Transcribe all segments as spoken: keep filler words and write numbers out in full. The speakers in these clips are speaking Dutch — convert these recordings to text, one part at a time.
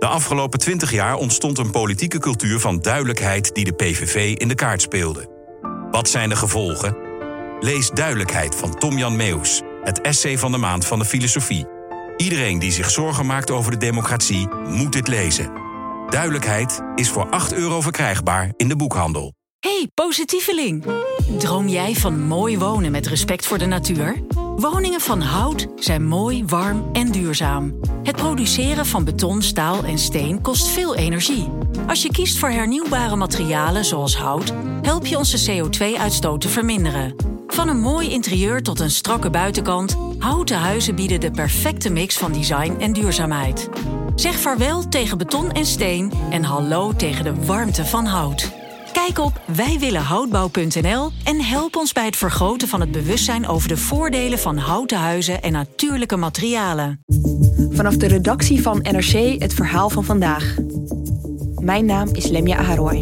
De afgelopen twintig jaar ontstond een politieke cultuur van duidelijkheid die de P V V in de kaart speelde. Wat zijn de gevolgen? Lees Duidelijkheid van Tom-Jan Meeuws, het essay van de maand van de filosofie. Iedereen die zich zorgen maakt over de democratie moet dit lezen. Duidelijkheid is voor acht euro verkrijgbaar in de boekhandel. Hey, positieveling! Droom jij van mooi wonen met respect voor de natuur? Woningen van hout zijn mooi, warm en duurzaam. Het produceren van beton, staal en steen kost veel energie. Als je kiest voor hernieuwbare materialen zoals hout, help je onze C O twee uitstoot te verminderen. Van een mooi interieur tot een strakke buitenkant, houten huizen bieden de perfecte mix van design en duurzaamheid. Zeg vaarwel tegen beton en steen en hallo tegen de warmte van hout. Kijk op wij willen houtbouw punt n l en help ons bij het vergroten van het bewustzijn over de voordelen van houten huizen en natuurlijke materialen. Vanaf de redactie van N R C het verhaal van vandaag. Mijn naam is Lemia Aharoy.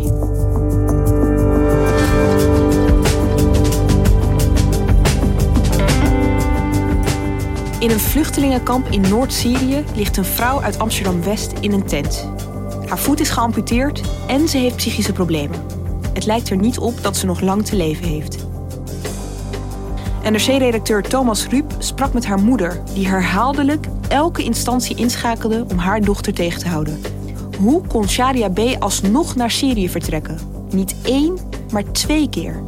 In een vluchtelingenkamp in Noord-Syrië ligt een vrouw uit Amsterdam-West in een tent. Haar voet is geamputeerd en ze heeft psychische problemen. Het lijkt er niet op dat ze nog lang te leven heeft. N R C-redacteur Thomas Ruip sprak met haar moeder, die herhaaldelijk elke instantie inschakelde om haar dochter tegen te houden. Hoe kon Shadia B. alsnog naar Syrië vertrekken? Niet één, maar twee keer.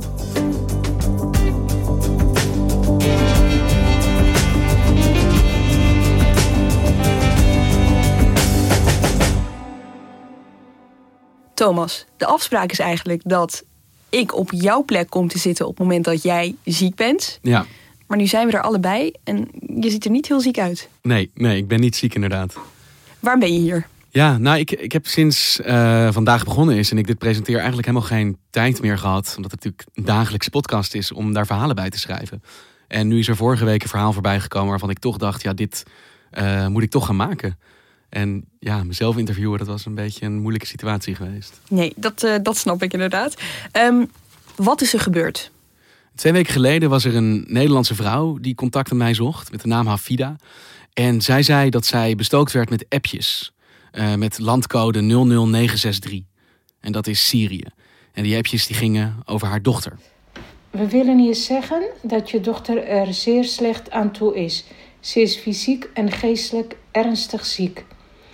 Thomas, de afspraak is eigenlijk dat ik op jouw plek kom te zitten op het moment dat jij ziek bent. Ja. Maar nu zijn we er allebei en je ziet er niet heel ziek uit. Nee, nee, ik ben niet ziek inderdaad. Waarom ben je hier? Ja, nou, ik, ik heb sinds uh, vandaag begonnen is en ik dit presenteer eigenlijk helemaal geen tijd meer gehad. Omdat het natuurlijk een dagelijkse podcast is om daar verhalen bij te schrijven. En nu is er vorige week een verhaal voorbij gekomen waarvan ik toch dacht, ja, dit uh, moet ik toch gaan maken. En ja, mezelf interviewen, dat was een beetje een moeilijke situatie geweest. Nee, dat, uh, dat snap ik inderdaad. Um, wat is er gebeurd? Twee weken geleden was er een Nederlandse vrouw die contact met mij zocht met de naam Hafida. En zij zei dat zij bestookt werd met appjes. Uh, met landcode nul nul negen zes drie. En dat is Syrië. En die appjes die gingen over haar dochter. We willen je zeggen dat je dochter er zeer slecht aan toe is. Ze is fysiek en geestelijk ernstig ziek.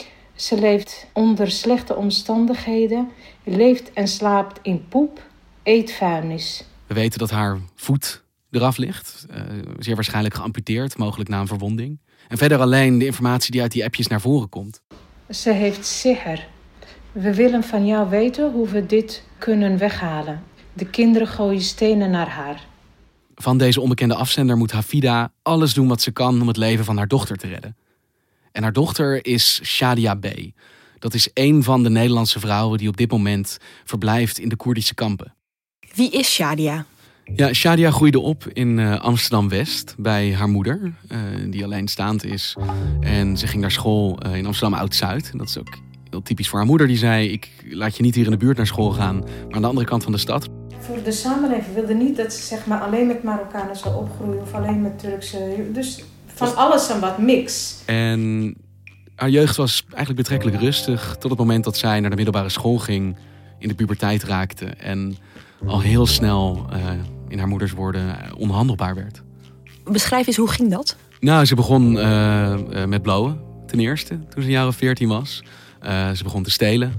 Ze leeft onder slechte omstandigheden, leeft en slaapt in poep, eet vuilnis. We weten dat haar voet eraf ligt, uh, zeer waarschijnlijk geamputeerd, mogelijk na een verwonding. En verder alleen de informatie die uit die appjes naar voren komt. Ze heeft sihr. We willen van jou weten hoe we dit kunnen weghalen. De kinderen gooien stenen naar haar. Van deze onbekende afzender moet Hafida alles doen wat ze kan om het leven van haar dochter te redden. En haar dochter is Shadia B. Dat is één van de Nederlandse vrouwen die op dit moment verblijft in de Koerdische kampen. Wie is Shadia? Ja, Shadia groeide op in uh, Amsterdam-West bij haar moeder, uh, die alleenstaand is. En ze ging naar school uh, in Amsterdam Oud-Zuid. Dat is ook heel typisch voor haar moeder. Die zei, ik laat je niet hier in de buurt naar school gaan, maar aan de andere kant van de stad. Voor de samenleving wilde niet dat ze zeg maar alleen met Marokkanen zou opgroeien of alleen met Turkse. Dus van alles en wat mix. En haar jeugd was eigenlijk betrekkelijk rustig tot het moment dat zij naar de middelbare school ging, in de puberteit raakte en al heel snel, uh, in haar moeders woorden, onhandelbaar werd. Beschrijf eens, hoe ging dat? Nou, ze begon uh, uh, met blowen, ten eerste, toen ze een jaar of veertien was. Uh, ze begon te stelen.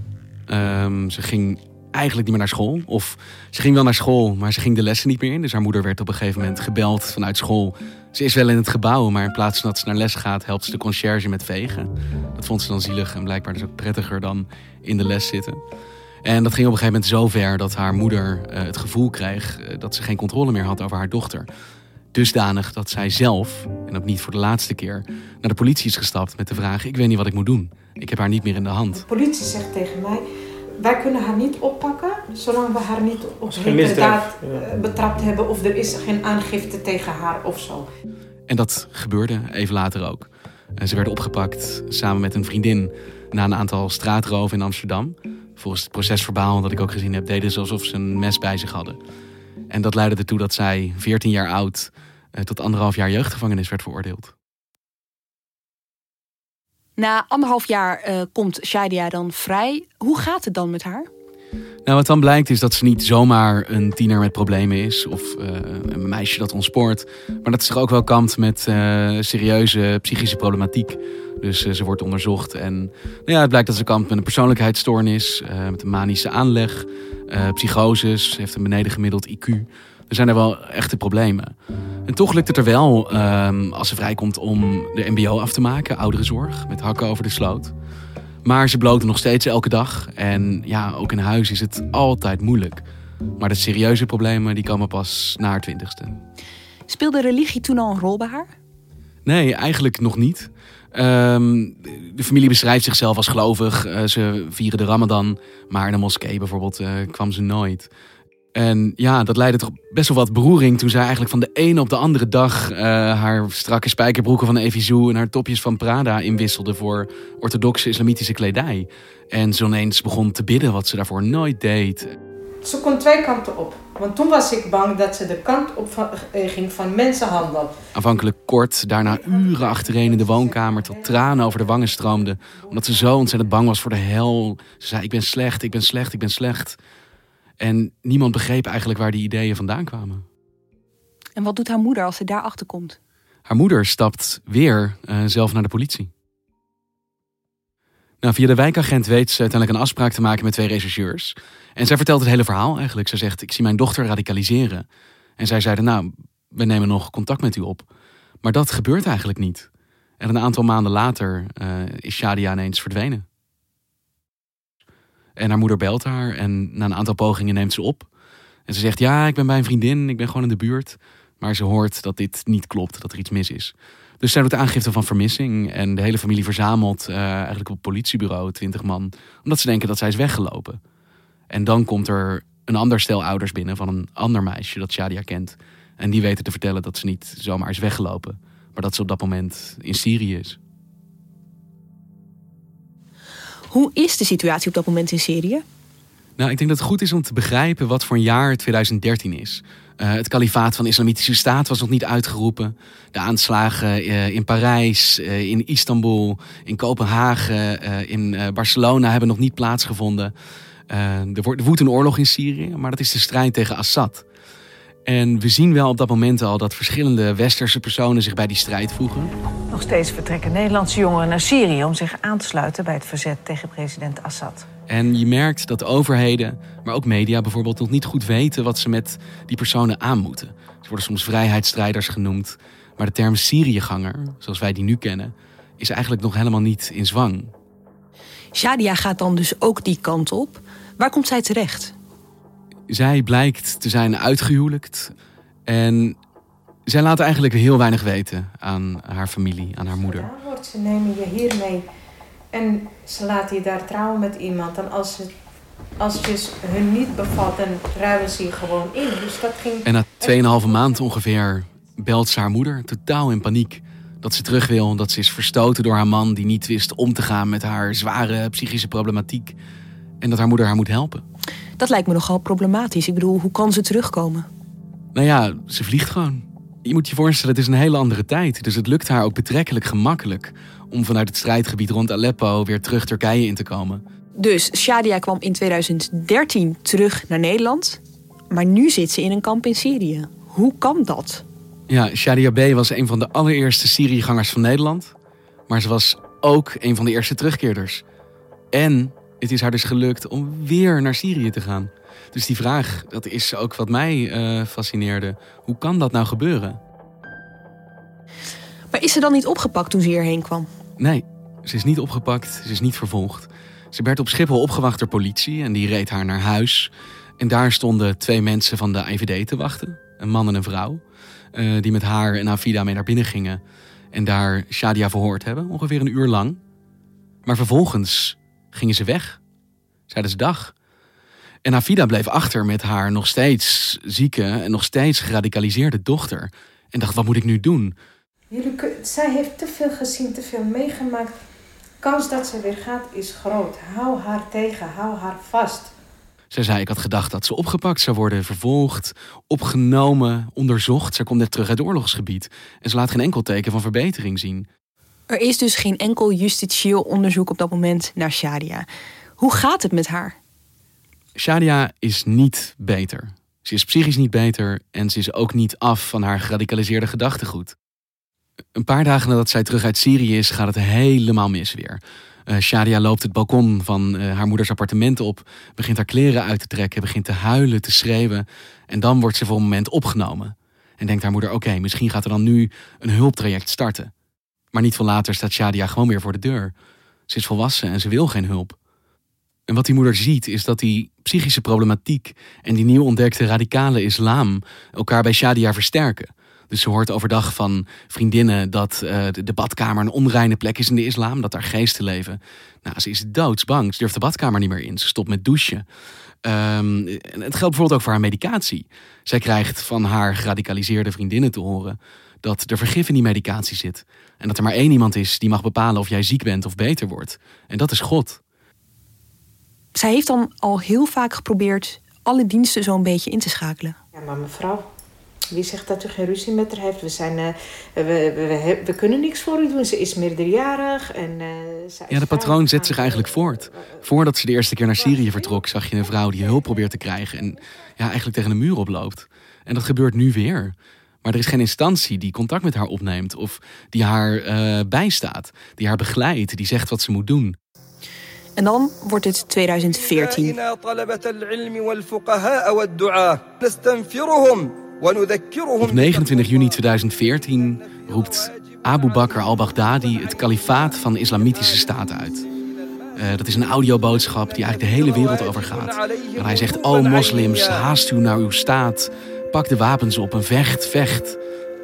Um, ze ging eigenlijk niet meer naar school. Of ze ging wel naar school, maar ze ging de lessen niet meer in. Dus haar moeder werd op een gegeven moment gebeld vanuit school. Ze is wel in het gebouw, maar in plaats van dat ze naar les gaat, helpt ze de conciërge met vegen. Dat vond ze dan zielig en blijkbaar dus ook prettiger dan in de les zitten. En dat ging op een gegeven moment zo ver dat haar moeder uh, het gevoel kreeg uh, dat ze geen controle meer had over haar dochter. Dusdanig dat zij zelf, en ook niet voor de laatste keer, naar de politie is gestapt met de vraag, ik weet niet wat ik moet doen. Ik heb haar niet meer in de hand. De politie zegt tegen mij, wij kunnen haar niet oppakken zolang we haar niet op heterdaad ja. betrapt hebben of er is geen aangifte tegen haar of zo. En dat gebeurde even later ook. Ze werden opgepakt samen met een vriendin na een aantal straatroven in Amsterdam. Volgens het procesverbaal dat ik ook gezien heb, deden ze alsof ze een mes bij zich hadden. En dat leidde ertoe dat zij veertien jaar oud tot anderhalf jaar jeugdgevangenis werd veroordeeld. Na anderhalf jaar uh, komt Shadia dan vrij. Hoe gaat het dan met haar? Nou, wat dan blijkt is dat ze niet zomaar een tiener met problemen is. Of uh, een meisje dat ontspoort. Maar dat ze zich ook wel kampt met uh, serieuze psychische problematiek. Dus uh, ze wordt onderzocht. En nou ja, het blijkt dat ze kampt met een persoonlijkheidsstoornis. Uh, met een manische aanleg. Uh, psychoses. Ze heeft een beneden gemiddeld I Q. Er zijn er wel echte problemen. En toch lukt het er wel, um, als ze vrijkomt, om de M B O af te maken. Ouderenzorg, met hakken over de sloot. Maar ze bloot nog steeds elke dag. En ja, ook in huis is het altijd moeilijk. Maar de serieuze problemen die komen pas na haar twintigste. Speelde religie toen al een rol bij haar? Nee, eigenlijk nog niet. Um, de familie beschrijft zichzelf als gelovig. Uh, ze vieren de Ramadan. Maar in de moskee bijvoorbeeld uh, kwam ze nooit. En ja, dat leidde toch best wel wat beroering toen zij eigenlijk van de ene op de andere dag uh, haar strakke spijkerbroeken van Evisu en haar topjes van Prada inwisselde voor orthodoxe islamitische kledij. En zo ineens begon te bidden wat ze daarvoor nooit deed. Ze kon twee kanten op. Want toen was ik bang dat ze de kant op van, uh, ging van mensenhandel. Aanvankelijk kort, daarna uren achtereen in de woonkamer tot tranen over de wangen stroomden. Omdat ze zo ontzettend bang was voor de hel. Ze zei, ik ben slecht, ik ben slecht, ik ben slecht. En niemand begreep eigenlijk waar die ideeën vandaan kwamen. En wat doet haar moeder als ze daarachter komt? Haar moeder stapt weer uh, zelf naar de politie. Nou, via de wijkagent weet ze uiteindelijk een afspraak te maken met twee rechercheurs. En zij vertelt het hele verhaal eigenlijk. Ze zegt, ik zie mijn dochter radicaliseren. En zij zeiden, nou, we nemen nog contact met u op. Maar dat gebeurt eigenlijk niet. En een aantal maanden later uh, is Shadia ineens verdwenen. En haar moeder belt haar en na een aantal pogingen neemt ze op. En ze zegt, ja, ik ben bij een vriendin, ik ben gewoon in de buurt. Maar ze hoort dat dit niet klopt, dat er iets mis is. Dus zij doet aangifte van vermissing. En de hele familie verzamelt uh, eigenlijk op het politiebureau, twintig man. Omdat ze denken dat zij is weggelopen. En dan komt er een ander stel ouders binnen van een ander meisje dat Shadia kent. En die weten te vertellen dat ze niet zomaar is weggelopen. Maar dat ze op dat moment in Syrië is. Hoe is de situatie op dat moment in Syrië? Nou, ik denk dat het goed is om te begrijpen wat voor een jaar twintig dertien is. Uh, het kalifaat van de Islamitische Staat was nog niet uitgeroepen. De aanslagen uh, in Parijs, uh, in Istanbul, in Kopenhagen, uh, in uh, Barcelona hebben nog niet plaatsgevonden. Uh, er, wordt, er woedt een oorlog in Syrië, maar dat is de strijd tegen Assad. En we zien wel op dat moment al dat verschillende westerse personen zich bij die strijd voegen. Nog steeds vertrekken Nederlandse jongeren naar Syrië om zich aan te sluiten bij het verzet tegen president Assad. En je merkt dat overheden, maar ook media bijvoorbeeld, nog niet goed weten wat ze met die personen aan moeten. Ze worden soms vrijheidsstrijders genoemd. Maar de term Syriëganger, zoals wij die nu kennen, is eigenlijk nog helemaal niet in zwang. Shadia gaat dan dus ook die kant op. Waar komt zij terecht? Zij blijkt te zijn uitgehuwelijkt. En zij laat eigenlijk heel weinig weten aan haar familie, aan haar moeder. Ja, wordt, ze nemen je hier mee en ze laten je daar trouwen met iemand. En als het, als het hun niet bevalt, dan ruilen ze je gewoon in. Dus dat ging. En na tweeënhalve maand ongeveer belt ze haar moeder, totaal in paniek. Dat ze terug wil, dat ze is verstoten door haar man die niet wist om te gaan met haar zware psychische problematiek. En dat haar moeder haar moet helpen. Dat lijkt me nogal problematisch. Ik bedoel, hoe kan ze terugkomen? Nou ja, ze vliegt gewoon. Je moet je voorstellen, het is een hele andere tijd. Dus het lukt haar ook betrekkelijk gemakkelijk om vanuit het strijdgebied rond Aleppo weer terug Turkije in te komen. Dus Shadia kwam in twintig dertien terug naar Nederland. Maar nu zit ze in een kamp in Syrië. Hoe kan dat? Ja, Shadia B. was een van de allereerste Syriëgangers van Nederland. Maar ze was ook een van de eerste terugkeerders. En het is haar dus gelukt om weer naar Syrië te gaan. Dus die vraag, dat is ook wat mij uh, fascineerde. Hoe kan dat nou gebeuren? Maar is ze dan niet opgepakt toen ze hierheen kwam? Nee, ze is niet opgepakt, ze is niet vervolgd. Ze werd op Schiphol opgewacht door politie en die reed haar naar huis. En daar stonden twee mensen van de I V D te wachten. Een man en een vrouw. Uh, die met haar en Hafida mee naar binnen gingen. En daar Shadia verhoord hebben, ongeveer een uur lang. Maar vervolgens gingen ze weg. Zeiden ze dag. En Hafida bleef achter met haar nog steeds zieke en nog steeds geradicaliseerde dochter. En dacht, wat moet ik nu doen? Jullie, zij heeft te veel gezien, te veel meegemaakt. De kans dat ze weer gaat is groot. Hou haar tegen, hou haar vast. Zij zei, ik had gedacht dat ze opgepakt zou worden, vervolgd, opgenomen, onderzocht. Zij komt net terug uit het oorlogsgebied. En ze laat geen enkel teken van verbetering zien. Er is dus geen enkel justitieel onderzoek op dat moment naar Shadia. Hoe gaat het met haar? Shadia is niet beter. Ze is psychisch niet beter en ze is ook niet af van haar geradicaliseerde gedachtegoed. Een paar dagen nadat zij terug uit Syrië is, gaat het helemaal mis weer. Uh, Shadia loopt het balkon van uh, haar moeders appartement op, begint haar kleren uit te trekken, begint te huilen, te schreeuwen. En dan wordt ze voor een moment opgenomen. En denkt haar moeder, oké, okay, misschien gaat er dan nu een hulptraject starten. Maar niet veel later staat Shadia gewoon weer voor de deur. Ze is volwassen en ze wil geen hulp. En wat die moeder ziet is dat die psychische problematiek en die nieuw ontdekte radicale islam elkaar bij Shadia versterken. Dus ze hoort overdag van vriendinnen dat uh, de badkamer een onreine plek is in de islam, dat daar geesten leven. Nou, ze is doodsbang. Ze durft de badkamer niet meer in. Ze stopt met douchen. Um, en het geldt bijvoorbeeld ook voor haar medicatie. Zij krijgt van haar geradicaliseerde vriendinnen te horen dat er vergif in die medicatie zit. En dat er maar één iemand is die mag bepalen of jij ziek bent of beter wordt. En dat is God. Zij heeft dan al heel vaak geprobeerd alle diensten zo'n beetje in te schakelen. Ja, maar mevrouw, wie zegt dat u geen ruzie met haar heeft? We, zijn, uh, we, we, we, we kunnen niks voor u doen. Ze is meerderjarig. En, uh, zij ja, de patroon zet zich eigenlijk voort. Voordat ze de eerste keer naar Syrië vertrok, zag je een vrouw die hulp probeert te krijgen en ja, eigenlijk tegen een muur oploopt. En dat gebeurt nu weer. Maar er is geen instantie die contact met haar opneemt of die haar uh, bijstaat, die haar begeleidt, die zegt wat ze moet doen. En dan wordt het tweeduizend veertien. Op negenentwintig juni tweeduizend veertien roept Abu Bakr al-Baghdadi het kalifaat van de Islamitische Staat uit. Uh, dat is een audioboodschap die eigenlijk de hele wereld overgaat. En hij zegt, o moslims, haast u naar uw staat, pak de wapens op en vecht, vecht.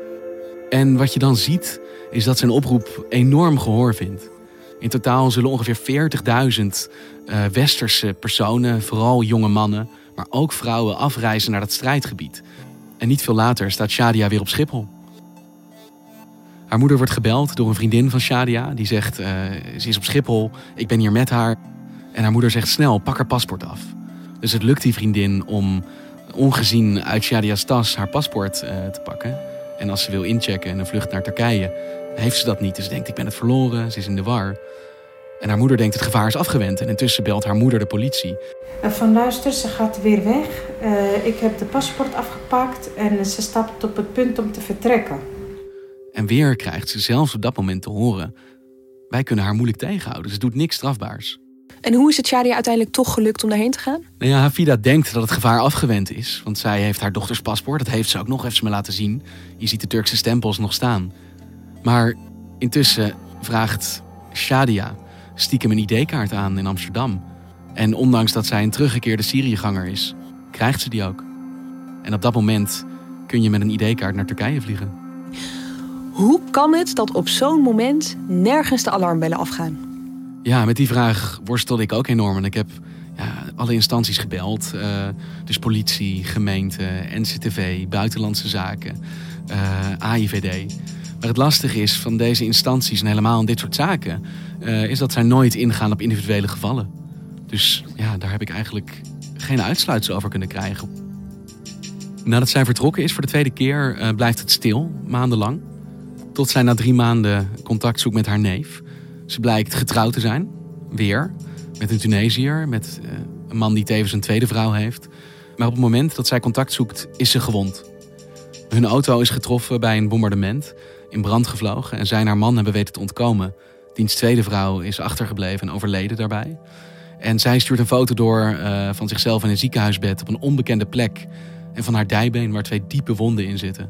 En wat je dan ziet, is dat zijn oproep enorm gehoor vindt. In totaal zullen ongeveer veertigduizend uh, westerse personen, vooral jonge mannen, maar ook vrouwen, afreizen naar dat strijdgebied. En niet veel later staat Shadia weer op Schiphol. Haar moeder wordt gebeld door een vriendin van Shadia. Die zegt, uh, ze is op Schiphol, ik ben hier met haar. En haar moeder zegt, snel, pak haar paspoort af. Dus het lukt die vriendin om ongezien uit Shadia's tas haar paspoort uh, te pakken. En als ze wil inchecken en een vlucht naar Turkije, heeft ze dat niet. Dus ze denkt, ik ben het verloren, ze is in de war. En haar moeder denkt, het gevaar is afgewend. En intussen belt haar moeder de politie. Van luister, ze gaat weer weg. Uh, ik heb de paspoort afgepakt en ze stapt op het punt om te vertrekken. En weer krijgt ze zelfs op dat moment te horen, wij kunnen haar moeilijk tegenhouden. Ze doet niks strafbaars. En hoe is het Shadia uiteindelijk toch gelukt om daarheen te gaan? Nou ja, Hafida denkt dat het gevaar afgewend is. Want zij heeft haar dochters paspoort. Dat heeft ze ook nog, heeft ze me laten zien. Je ziet de Turkse stempels nog staan. Maar intussen vraagt Shadia stiekem een I D-kaart aan in Amsterdam. En ondanks dat zij een teruggekeerde Syriëganger is, krijgt ze die ook. En op dat moment kun je met een I D-kaart naar Turkije vliegen. Hoe kan het dat op zo'n moment nergens de alarmbellen afgaan? Ja, met die vraag worstelde ik ook enorm. En ik heb ja, alle instanties gebeld. Uh, dus politie, gemeente, N C T V, buitenlandse zaken, uh, A I V D. Maar het lastige is van deze instanties en helemaal in dit soort zaken, Uh, is dat zij nooit ingaan op individuele gevallen. Dus ja, daar heb ik eigenlijk geen uitsluitsel over kunnen krijgen. Nadat zij vertrokken is voor de tweede keer, uh, blijft het stil, maandenlang. Tot zij na drie maanden contact zoekt met haar neef. Ze blijkt getrouwd te zijn, weer, met een Tunesiër, met uh, een man die tevens een tweede vrouw heeft. Maar op het moment dat zij contact zoekt, is ze gewond. Hun auto is getroffen bij een bombardement, in brand gevlogen en zij en haar man hebben weten te ontkomen. Diens tweede vrouw is achtergebleven en overleden daarbij. En zij stuurt een foto door uh, van zichzelf in een ziekenhuisbed op een onbekende plek. En van haar dijbeen waar twee diepe wonden in zitten.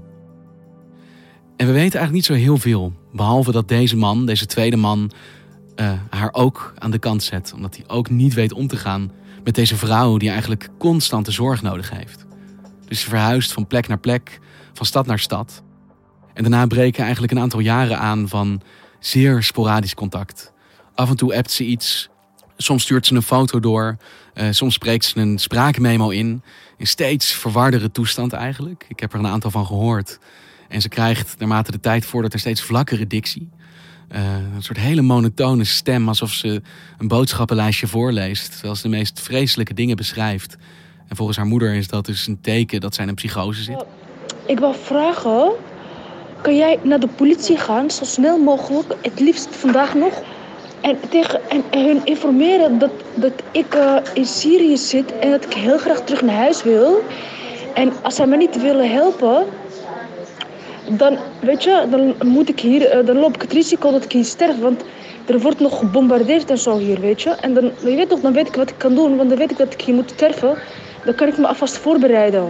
En we weten eigenlijk niet zo heel veel. Behalve dat deze man, deze tweede man, uh, haar ook aan de kant zet. Omdat hij ook niet weet om te gaan met deze vrouw die eigenlijk constante zorg nodig heeft. Dus ze verhuist van plek naar plek, van stad naar stad. En daarna breken eigenlijk een aantal jaren aan van zeer sporadisch contact. Af en toe appt ze iets. Soms stuurt ze een foto door. Uh, soms spreekt ze een spraakmemo in. In steeds verwardere toestand eigenlijk. Ik heb er een aantal van gehoord. En ze krijgt naarmate de tijd vordert er steeds vlakkere dictie. Uh, een soort hele monotone stem. Alsof ze een boodschappenlijstje voorleest. Terwijl ze de meest vreselijke dingen beschrijft. En volgens haar moeder is dat dus een teken dat zij in een psychose zit. Ik wil vragen kan jij naar de politie gaan, zo snel mogelijk, het liefst vandaag nog. En, tegen, en, en hun informeren dat, dat ik uh, in Syrië zit en dat ik heel graag terug naar huis wil. En als zij me niet willen helpen, dan, weet je, dan, moet ik hier, uh, dan loop ik het risico dat ik hier sterf. Want er wordt nog gebombardeerd en zo hier, weet je. En dan, je weet toch, dan weet ik wat ik kan doen, want dan weet ik dat ik hier moet sterven. Dan kan ik me alvast voorbereiden.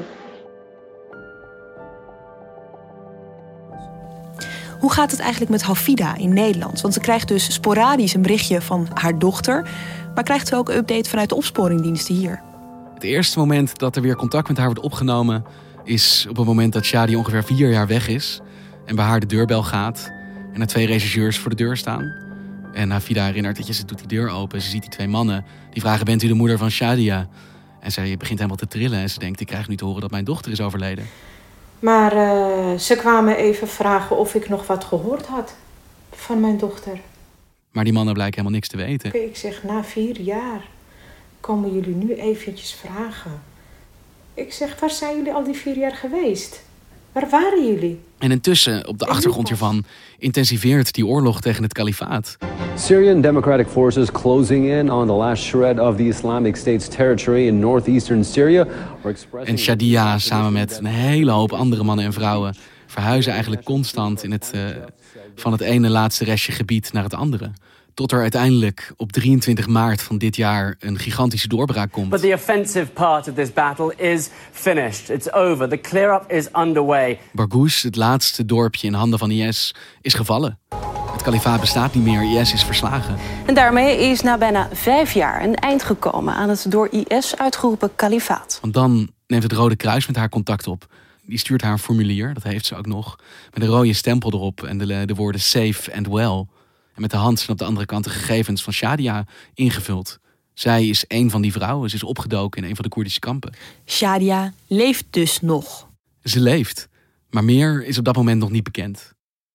Hoe gaat het eigenlijk met Hafida in Nederland? Want ze krijgt dus sporadisch een berichtje van haar dochter, maar krijgt ze ook een update vanuit de opsporingdiensten hier? Het eerste moment dat er weer contact met haar wordt opgenomen is op het moment dat Shadi ongeveer vier jaar weg is en bij haar de deurbel gaat en er twee rechercheurs voor de deur staan. En Hafida herinnert dat je, ze doet die deur open, ze ziet die twee mannen, die vragen: bent u de moeder van Shadia? En zij begint helemaal te trillen en ze denkt: ik krijg nu te horen dat mijn dochter is overleden. Maar uh, ze kwamen even vragen of ik nog wat gehoord had van mijn dochter. Maar die mannen blijken helemaal niks te weten. Ik zeg, na vier jaar komen jullie nu eventjes vragen. Ik zeg, waar zijn jullie al die vier jaar geweest? Waar waren jullie? En intussen, op de achtergrond hiervan, intensiveert die oorlog tegen het kalifaat. Syrian Democratic Forces closing in on the last shred of the Islamic State's territory in northeastern Syria. En Shadia, samen met een hele hoop andere mannen en vrouwen, verhuizen eigenlijk constant in het, uh, van het ene laatste restje gebied naar het andere. Tot er uiteindelijk op drieëntwintig maart van dit jaar een gigantische doorbraak komt. But the offensive part of this battle is finished. It's over. The clear-up is underway. Barghoush, het laatste dorpje in handen van I S, is gevallen. Het kalifaat bestaat niet meer, I S is verslagen. En daarmee is na bijna vijf jaar een eind gekomen aan het door I S uitgeroepen kalifaat. Want dan neemt het Rode Kruis met haar contact op. Die stuurt haar een formulier, dat heeft ze ook nog, met een rode stempel erop en de, de woorden safe and well. En met de hand zijn op de andere kant de gegevens van Shadia ingevuld. Zij is een van die vrouwen. Ze is opgedoken in een van de Koerdische kampen. Shadia leeft dus nog. Ze leeft. Maar meer is op dat moment nog niet bekend.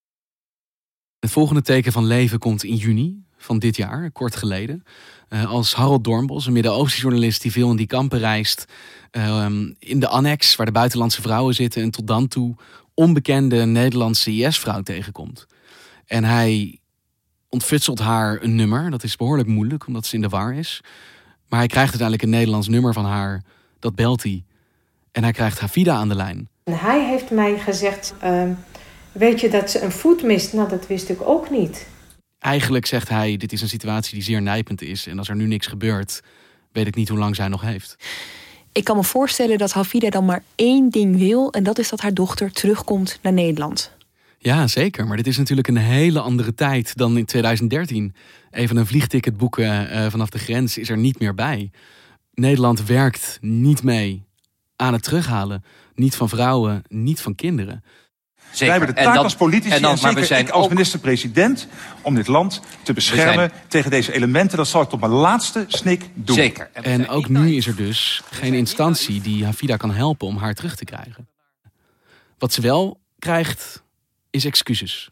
Het volgende teken van leven komt in juni van dit jaar, kort geleden. Uh, als Harold Doornbos, een Midden-Oosten journalist die veel in die kampen reist. Uh, in de annex waar de buitenlandse vrouwen zitten. En tot dan toe onbekende Nederlandse I S-vrouw tegenkomt. En hij ontfutselt haar een nummer. Dat is behoorlijk moeilijk, omdat ze in de war is. Maar hij krijgt uiteindelijk een Nederlands nummer van haar. Dat belt hij. En hij krijgt Hafida aan de lijn. En hij heeft mij gezegd, uh, weet je dat ze een voet mist? Nou, dat wist ik ook niet. Eigenlijk zegt hij, dit is een situatie die zeer nijpend is. En als er nu niks gebeurt, weet ik niet hoe lang zij nog heeft. Ik kan me voorstellen dat Hafida dan maar één ding wil. En dat is dat haar dochter terugkomt naar Nederland. Ja, zeker. Maar dit is natuurlijk een hele andere tijd dan in tweeduizend dertien. Even een vliegticket boeken uh, vanaf de grens is er niet meer bij. Nederland werkt niet mee aan het terughalen. Niet van vrouwen, niet van kinderen. Zeker. Wij hebben de taak dan, als politici en, dan, en zeker maar we zijn ik als ook... minister-president om dit land te beschermen zijn... tegen deze elementen. Dat zal ik tot mijn laatste snik doen. Zeker. En, en ook nu is er dus geen instantie die Hafida kan helpen om haar terug te krijgen. Wat ze wel krijgt, is excuses.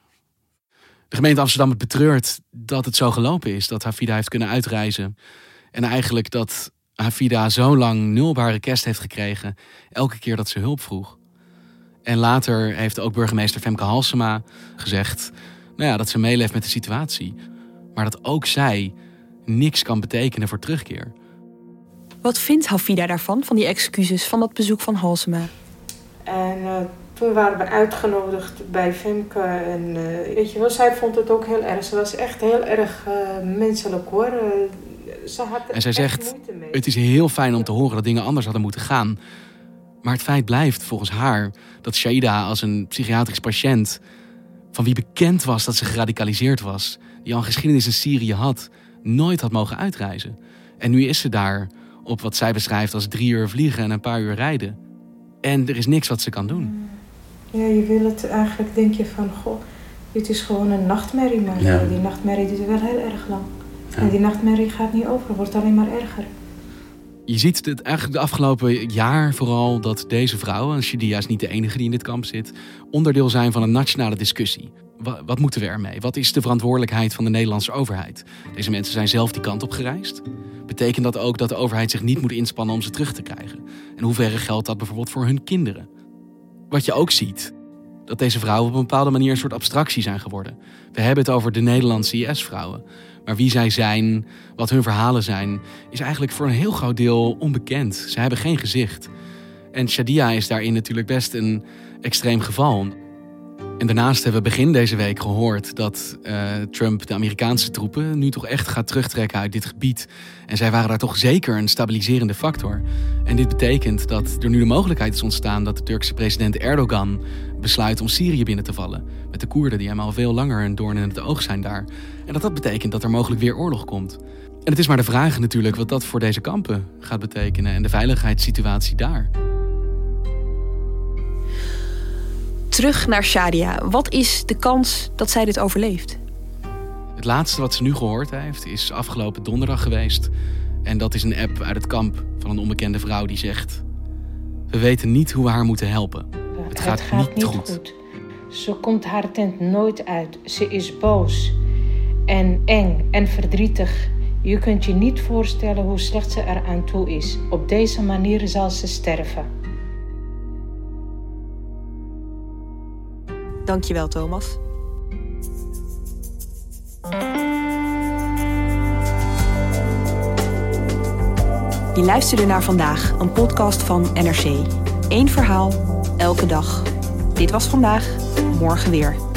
De gemeente Amsterdam betreurt dat het zo gelopen is. Dat Hafida heeft kunnen uitreizen. En eigenlijk dat Hafida zo lang nul op haar request heeft gekregen. Elke keer dat ze hulp vroeg. En later heeft ook burgemeester Femke Halsema gezegd... Nou ja, dat ze meeleeft met de situatie. Maar dat ook zij niks kan betekenen voor terugkeer. Wat vindt Hafida daarvan, van die excuses, van dat bezoek van Halsema? En uh, toen waren we uitgenodigd bij Femke. En uh, weet je wel, zij vond het ook heel erg. Ze was echt heel erg uh, menselijk hoor. Uh, ze had er en zij echt zegt, moeite mee. Het is heel fijn om te horen dat dingen anders hadden moeten gaan... Maar het feit blijft volgens haar dat Shaida als een psychiatrisch patiënt... van wie bekend was dat ze geradicaliseerd was... die al een geschiedenis in Syrië had, nooit had mogen uitreizen. En nu is ze daar op wat zij beschrijft als drie uur vliegen en een paar uur rijden. En er is niks wat ze kan doen. Ja, je wil het eigenlijk, denk je van... goh, dit is gewoon een nachtmerrie, maar ja. Die nachtmerrie duurt wel heel erg lang. Ja. En die nachtmerrie gaat niet over, wordt alleen maar erger. Je ziet het eigenlijk de afgelopen jaar vooral dat deze vrouwen, en Shadia is niet de enige die in dit kamp zit, onderdeel zijn van een nationale discussie. Wat, wat moeten we ermee? Wat is de verantwoordelijkheid van de Nederlandse overheid? Deze mensen zijn zelf die kant op gereisd. Betekent dat ook dat de overheid zich niet moet inspannen om ze terug te krijgen? En hoe ver geldt dat bijvoorbeeld voor hun kinderen? Wat je ook ziet, dat deze vrouwen op een bepaalde manier een soort abstractie zijn geworden. We hebben het over de Nederlandse I S-vrouwen. Maar wie zij zijn, wat hun verhalen zijn, is eigenlijk voor een heel groot deel onbekend. Ze hebben geen gezicht. En Shadia is daarin natuurlijk best een extreem geval. En daarnaast hebben we begin deze week gehoord dat uh, Trump de Amerikaanse troepen nu toch echt gaat terugtrekken uit dit gebied. En zij waren daar toch zeker een stabiliserende factor. En dit betekent dat er nu de mogelijkheid is ontstaan dat de Turkse president Erdogan besluit om Syrië binnen te vallen. Met de Koerden die hem al veel langer een doorn in het oog zijn daar. En dat dat betekent dat er mogelijk weer oorlog komt. En het is maar de vraag natuurlijk wat dat voor deze kampen gaat betekenen en de veiligheidssituatie daar. Terug naar Shadia. Wat is de kans dat zij dit overleeft? Het laatste wat ze nu gehoord heeft is afgelopen donderdag geweest. En dat is een app uit het kamp van een onbekende vrouw die zegt: we weten niet hoe we haar moeten helpen. Het gaat, het gaat niet, niet goed. goed. Ze komt haar tent nooit uit. Ze is boos en eng en verdrietig. Je kunt je niet voorstellen hoe slecht ze er aan toe is. Op deze manier zal ze sterven. Dankjewel, Thomas. Je luisterde naar Vandaag, een podcast van N R C. Eén verhaal, elke dag. Dit was Vandaag, morgen weer.